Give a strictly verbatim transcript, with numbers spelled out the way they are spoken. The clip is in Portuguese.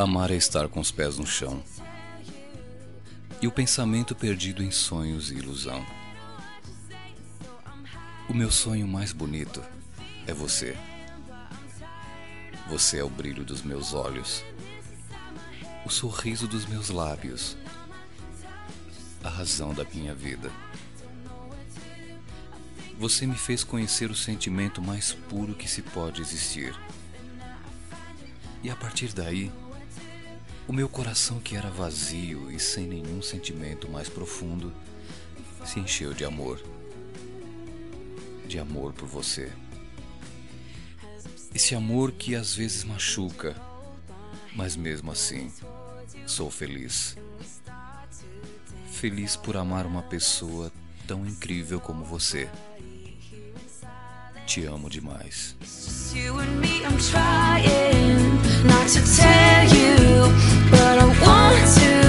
Amar é estar com os pés no chão e o pensamento perdido em sonhos e ilusão. O meu sonho mais bonito é você. Você é o brilho dos meus olhos, o sorriso dos meus lábios, a razão da minha vida. Você me fez conhecer o sentimento mais puro que se pode existir. E a partir daí, o meu coração, que era vazio e sem nenhum sentimento mais profundo, se encheu de amor. De amor por você. Esse amor que às vezes machuca, mas mesmo assim, sou feliz. Feliz por amar uma pessoa tão incrível como você. Te amo demais. You and me, I'm trying not to tell you, but I want to.